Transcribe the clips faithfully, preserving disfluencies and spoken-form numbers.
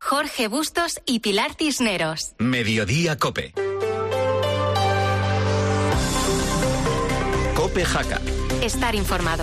Jorge Bustos y Pilar Cisneros. Mediodía COPE. COPE Jaca. Estar informado.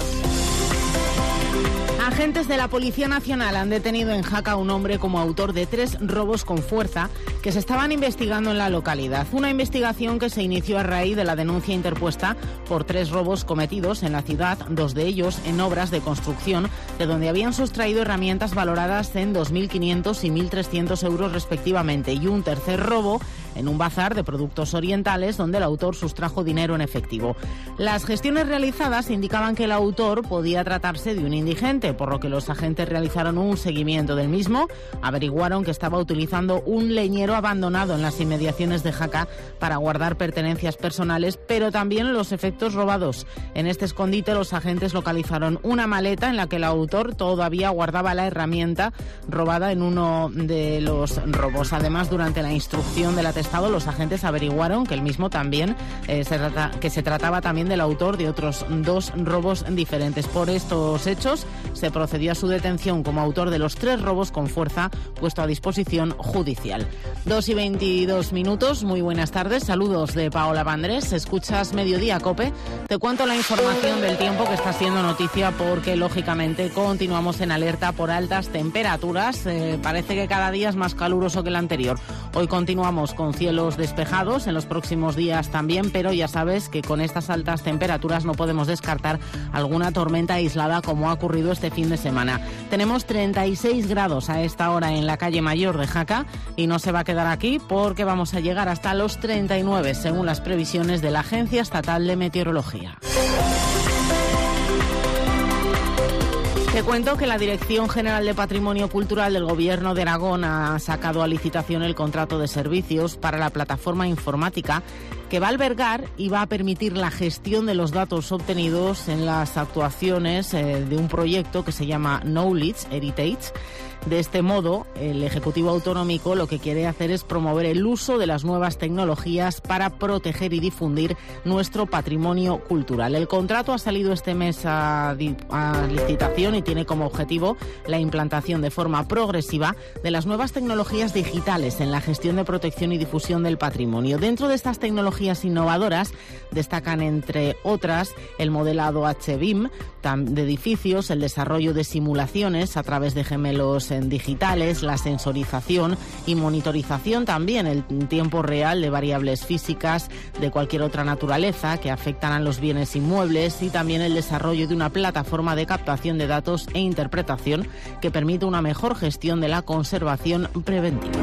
Agentes de la Policía Nacional han detenido en Jaca a un hombre como autor de tres robos con fuerza que se estaban investigando en la localidad. Una investigación que se inició a raíz de la denuncia interpuesta por tres robos cometidos en la ciudad, dos de ellos en obras de construcción, de donde habían sustraído herramientas valoradas en dos mil quinientos y mil trescientos euros respectivamente, y un tercer robo en un bazar de productos orientales donde el autor sustrajo dinero en efectivo. Las gestiones realizadas indicaban que el autor podía tratarse de un indigente, por lo que los agentes realizaron un seguimiento del mismo, averiguaron que estaba utilizando un leñero abandonado en las inmediaciones de Jaca para guardar pertenencias personales, pero también los efectos robados. En este escondite los agentes localizaron una maleta en la que el autor todavía guardaba la herramienta robada en uno de los robos. Además, durante la instrucción del atestado, los agentes averiguaron que el mismo también eh, se trata, que se trataba también del autor de otros dos robos diferentes. Por estos hechos se procedió a su detención como autor de los tres robos con fuerza puesto a disposición judicial. Dos y veintidós minutos, muy buenas tardes, saludos de Paola Vandrés, escuchas Mediodía COPE, te cuento la información del tiempo que está siendo noticia porque lógicamente continuamos en alerta por altas temperaturas, eh, parece que cada día es más caluroso que el anterior. Hoy continuamos con cielos despejados, en los próximos días también, pero ya sabes que con estas altas temperaturas no podemos descartar alguna tormenta aislada como ha ocurrido este fin de semana. Tenemos treinta y seis grados a esta hora en la calle Mayor de Jaca y no se va a quedar aquí porque vamos a llegar hasta los treinta y nueve según las previsiones de la Agencia Estatal de Meteorología. Te cuento que la Dirección General de Patrimonio Cultural del Gobierno de Aragón ha sacado a licitación el contrato de servicios para la plataforma informática que va a albergar y va a permitir la gestión de los datos obtenidos en las actuaciones eh, de un proyecto que se llama Knowledge Heritage. De este modo, el Ejecutivo Autonómico lo que quiere hacer es promover el uso de las nuevas tecnologías para proteger y difundir nuestro patrimonio cultural. El contrato ha salido este mes a, a licitación y tiene como objetivo la implantación de forma progresiva de las nuevas tecnologías digitales en la gestión de protección y difusión del patrimonio. Dentro de estas tecnologías innovadoras destacan, entre otras, el modelado H B I M de edificios, el desarrollo de simulaciones a través de gemelos en digitales, la sensorización y monitorización también en tiempo real de variables físicas de cualquier otra naturaleza que afectan a los bienes inmuebles, y también el desarrollo de una plataforma de captación de datos e interpretación que permite una mejor gestión de la conservación preventiva.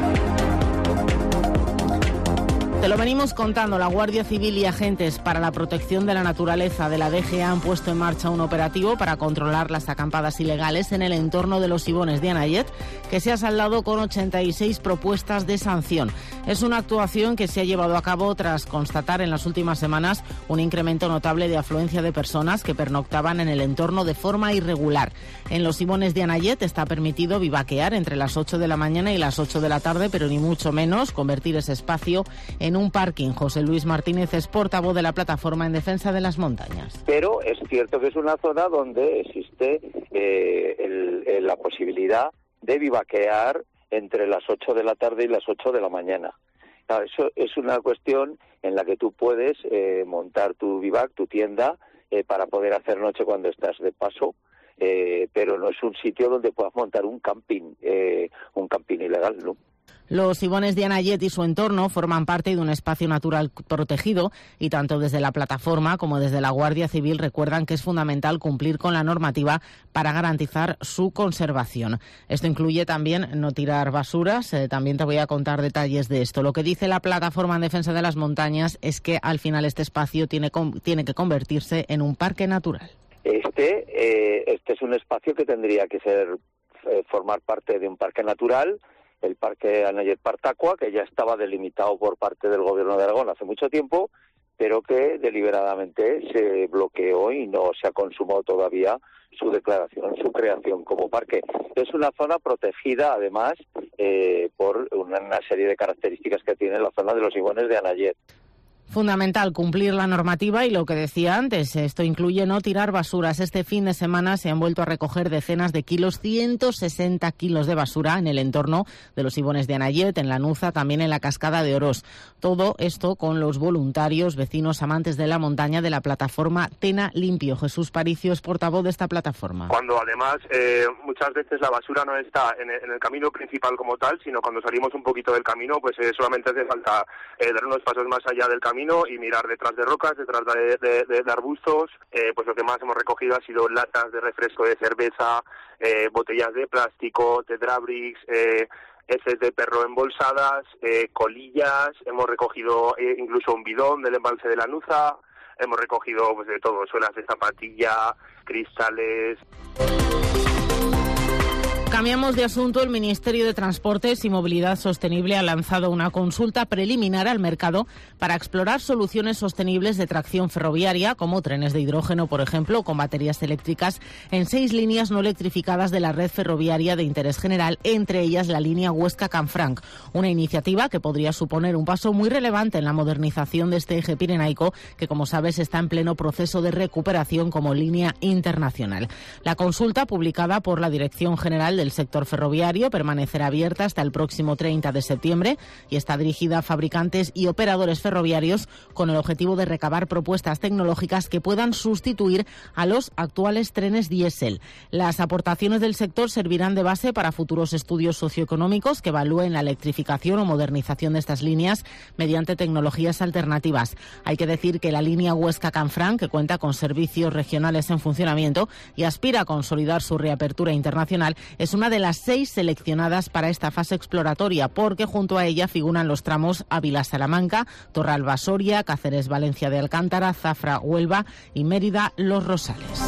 Te lo venimos contando, la Guardia Civil y agentes para la protección de la naturaleza de la D G A han puesto en marcha un operativo para controlar las acampadas ilegales en el entorno de los Ibones de Anayet, que se ha saldado con ochenta y seis propuestas de sanción. Es una actuación que se ha llevado a cabo tras constatar en las últimas semanas un incremento notable de afluencia de personas que pernoctaban en el entorno de forma irregular. En los Ibones de Anayet está permitido vivaquear entre las ocho de la mañana y las ocho de la tarde, pero ni mucho menos convertir ese espacio en en un parking. José Luis Martínez es portavoz de la Plataforma en Defensa de las Montañas. Pero es cierto que es una zona donde existe eh, el, el, la posibilidad de vivaquear entre las ocho de la tarde y las ocho de la mañana. Claro, eso es una cuestión en la que tú puedes eh, montar tu vivac, tu tienda, eh, para poder hacer noche cuando estás de paso, eh, pero no es un sitio donde puedas montar un camping, eh, un camping ilegal, ¿no? Los Ibones de Anayet y su entorno forman parte de un espacio natural protegido y tanto desde la plataforma como desde la Guardia Civil recuerdan que es fundamental cumplir con la normativa para garantizar su conservación. Esto incluye también no tirar basuras, eh, también te voy a contar detalles de esto. Lo que dice la Plataforma en Defensa de las Montañas es que al final este espacio tiene, tiene que convertirse en un parque natural. Este, eh, este es un espacio que tendría que ser eh, formar parte de un parque natural, el Parque Anayet-Partacua, que ya estaba delimitado por parte del Gobierno de Aragón hace mucho tiempo, pero que deliberadamente se bloqueó y no se ha consumado todavía su declaración, su creación como parque. Es una zona protegida, además, eh, por una, una serie de características que tiene la zona de los Ibones de Anayet. Fundamental cumplir la normativa y lo que decía antes, esto incluye no tirar basuras. Este fin de semana se han vuelto a recoger decenas de kilos, ciento sesenta kilos de basura en el entorno de los Ibones de Anayet, en la Nuza, también en la Cascada de Orós. Todo esto con los voluntarios, vecinos, amantes de la montaña de la plataforma Tena Limpio. Jesús Paricio es portavoz de esta plataforma. Cuando además eh, muchas veces la basura no está en el, en el camino principal como tal, sino cuando salimos un poquito del camino, pues eh, solamente hace falta eh, dar unos pasos más allá del camino y mirar detrás de rocas, detrás de, de, de, de arbustos. Eh, pues lo que más hemos recogido ha sido latas de refresco de cerveza, eh, botellas de plástico, tetrabricks, eh, heces de perro embolsadas, eh, colillas. Hemos recogido eh, incluso un bidón del embalse de la Nuza. Hemos recogido pues de todo, suelas de zapatilla, cristales. Cambiamos de asunto. El Ministerio de Transportes y Movilidad Sostenible ha lanzado una consulta preliminar al mercado para explorar soluciones sostenibles de tracción ferroviaria, como trenes de hidrógeno, por ejemplo, con baterías eléctricas, en seis líneas no electrificadas de la red ferroviaria de interés general, entre ellas la línea Huesca-Canfranc. Una iniciativa que podría suponer un paso muy relevante en la modernización de este eje pirenaico, que, como sabes, está en pleno proceso de recuperación como línea internacional. La consulta, publicada por la Dirección General del sector ferroviario, permanecerá abierta hasta el próximo treinta de septiembre y está dirigida a fabricantes y operadores ferroviarios con el objetivo de recabar propuestas tecnológicas que puedan sustituir a los actuales trenes diésel. Las aportaciones del sector servirán de base para futuros estudios socioeconómicos que evalúen la electrificación o modernización de estas líneas mediante tecnologías alternativas. Hay que decir que la línea Huesca-Canfranc, que cuenta con servicios regionales en funcionamiento y aspira a consolidar su reapertura internacional, es una de las seis seleccionadas para esta fase exploratoria, porque junto a ella figuran los tramos Ávila-Salamanca, Torralba-Soria, Cáceres-Valencia de Alcántara, Zafra-Huelva y Mérida-Los Rosales.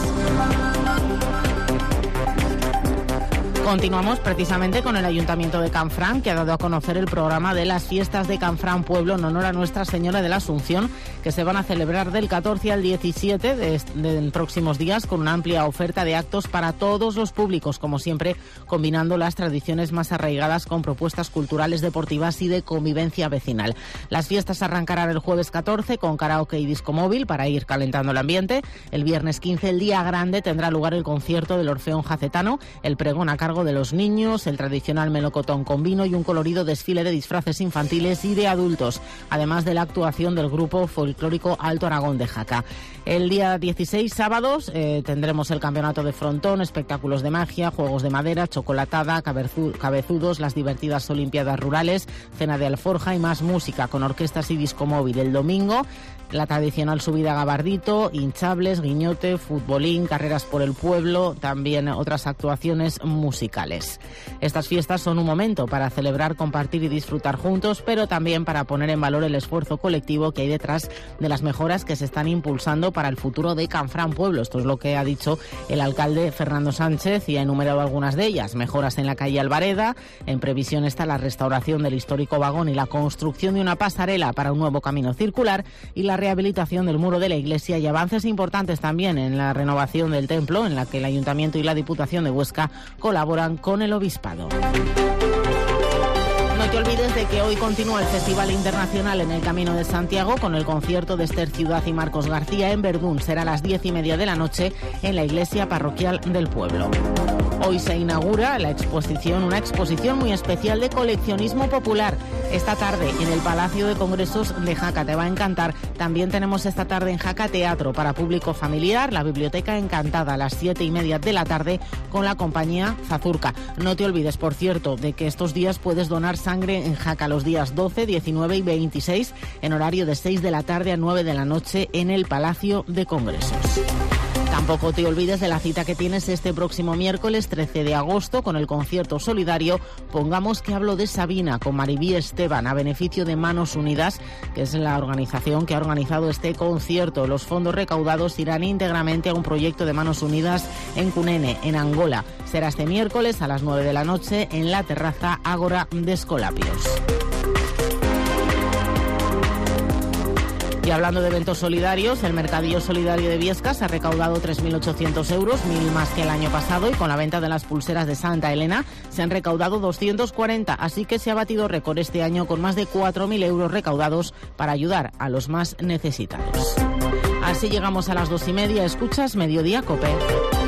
Continuamos precisamente con el Ayuntamiento de Canfranc, que ha dado a conocer el programa de las fiestas de Canfranc Pueblo en honor a Nuestra Señora de la Asunción, que se van a celebrar del catorce al diecisiete de, de, de próximos días, con una amplia oferta de actos para todos los públicos, como siempre, combinando las tradiciones más arraigadas con propuestas culturales, deportivas y de convivencia vecinal. Las fiestas arrancarán el jueves catorce con karaoke y disco móvil para ir calentando el ambiente. El viernes quince, el día grande, tendrá lugar el concierto del Orfeón Jacetano, el pregón a cargo de los niños, el tradicional melocotón con vino y un colorido desfile de disfraces infantiles y de adultos, además de la actuación del grupo folclórico Alto Aragón de Jaca. El día dieciséis, sábados, eh, tendremos el campeonato de frontón, espectáculos de magia, juegos de madera, chocolatada, cabezudos, las divertidas olimpiadas rurales, cena de alforja y más música con orquestas y disco móvil. El domingo, la tradicional subida a Gabardito, hinchables, guiñote, futbolín, carreras por el pueblo, también otras actuaciones musicales. Estas fiestas son un momento para celebrar, compartir y disfrutar juntos, pero también para poner en valor el esfuerzo colectivo que hay detrás de las mejoras que se están impulsando para el futuro de Canfranc Pueblo. Esto es lo que ha dicho el alcalde Fernando Sánchez y ha enumerado algunas de ellas. Mejoras en la calle Albareda, en previsión está la restauración del histórico vagón y la construcción de una pasarela para un nuevo camino circular y la rehabilitación del muro de la iglesia, y avances importantes también en la renovación del templo, en la que el Ayuntamiento y la Diputación de Huesca colaboran con el Obispado. No te olvides de que hoy continúa el Festival Internacional en el Camino de Santiago con el concierto de Esther Ciudad y Marcos García en Verdún. Será a las diez y media de la noche en la iglesia parroquial del pueblo. Hoy se inaugura la exposición, una exposición muy especial de coleccionismo popular. Esta tarde en el Palacio de Congresos de Jaca, te va a encantar. También tenemos esta tarde en Jaca teatro para público familiar, la Biblioteca Encantada a las siete y media de la tarde con la compañía Zazurca. No te olvides, por cierto, de que estos días puedes donar sangre en Jaca los días doce, diecinueve y veintiséis en horario de seis de la tarde a nueve de la noche en el Palacio de Congresos. Tampoco te olvides de la cita que tienes este próximo miércoles trece de agosto con el concierto solidario Pongamos que hablo de Sabina con Maribí Esteban a beneficio de Manos Unidas, que es la organización que ha organizado este concierto. Los fondos recaudados irán íntegramente a un proyecto de Manos Unidas en Cunene, en Angola. Será este miércoles a las nueve de la noche en la terraza Ágora de Escolapios. Y hablando de eventos solidarios, el Mercadillo Solidario de Biescas ha recaudado tres mil ochocientos euros, mil más que el año pasado, y con la venta de las pulseras de Santa Elena se han recaudado doscientos cuarenta, así que se ha batido récord este año con más de cuatro mil euros recaudados para ayudar a los más necesitados. Así llegamos a las dos y media. Escuchas Mediodía COPE.